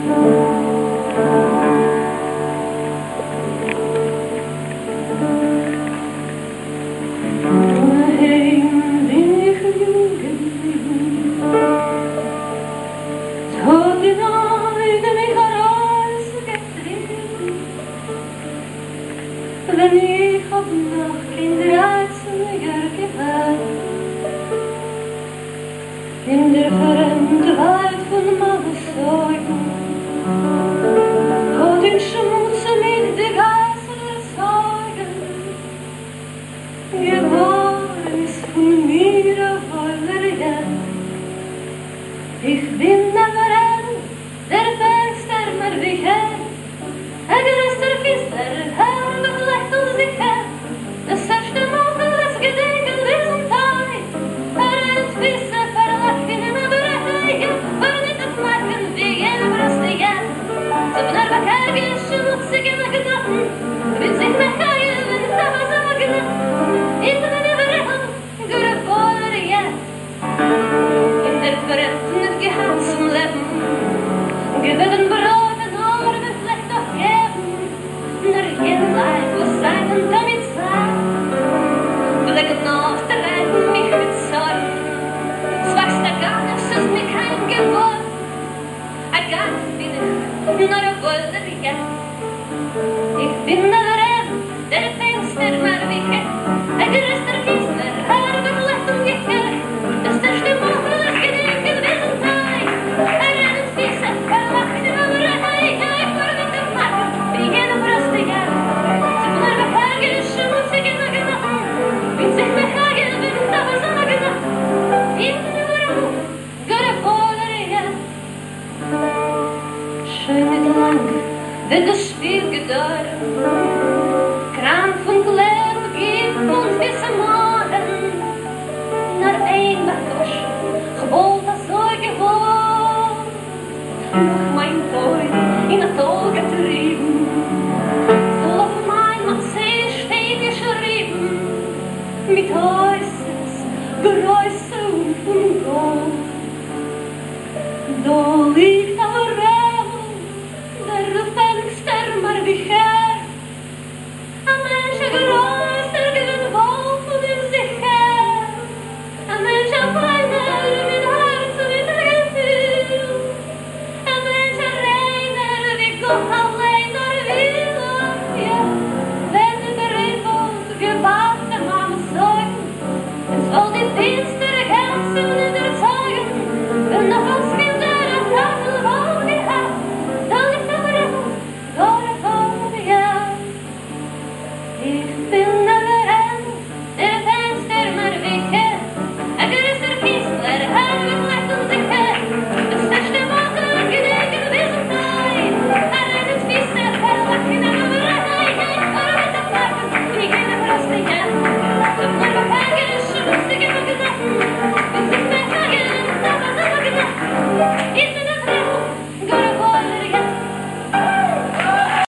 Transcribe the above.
Wenn ich hab noch kinderherziger gehört, in der fremde Welt von Mannes Sorgen, wo den Schmutz mit der Geißel der Sorgen geworden ist von mir auf aller Welt. Ich bin aber der Bergster mir wie größter Fister, Herr, begleicht uns sicher. Das erste Mal, das Gedenken wir zum Teil. Entwisse, verlachen, aber heigen, war nicht auf Marken, wie jene Brüstigen. Zum Nervakage, schmutzige Knochen, wenn sich mehr heilen, wenn es aber sagen. In den Überreden, gute Wolle jetzt. In der Fremden gehört zum Leben, gewillen Brot und Arme vielleicht doch geben. Nur jeden Leib, was sein und damit sein. Blicken auf der Reiten mich mit Sorgen. Es wächst der Garten, es ist mir kein Gebot. Ein Garten bin ich, nur ein Wolder jetzt. Ich bin der Fenster mal wie ein größter Fister, Herr, begleicht und gekehrt. Das erste Mal, das Gedenken wir zum Teil. Entwisse, verlachen, aber heigen, ich war nicht auf Marken, wie jene Brüstigen. Zum Nervakage, schmutzige Knochen, wenn sich mehr heilen, wenn es aber sagen. In den Überreden, gute Wolle jetzt. Schön und lang wird das Spiel gedauert. Krampf und Leben gibt uns diese Morgen. Naar een Bartosch, gewollt als so gewohnt. Noch mein Freund in der Tod getrieben. So auf mein Matze steht geschrieben. Mit Häuses, Größe und von Gold. Da liegt aber der Fenster mal wie her. Ein Mensch größer gewollt und in sich her. Ein Mensch feiner mit Herz und mit Gefühl. Ein Mensch reiner wie Gott.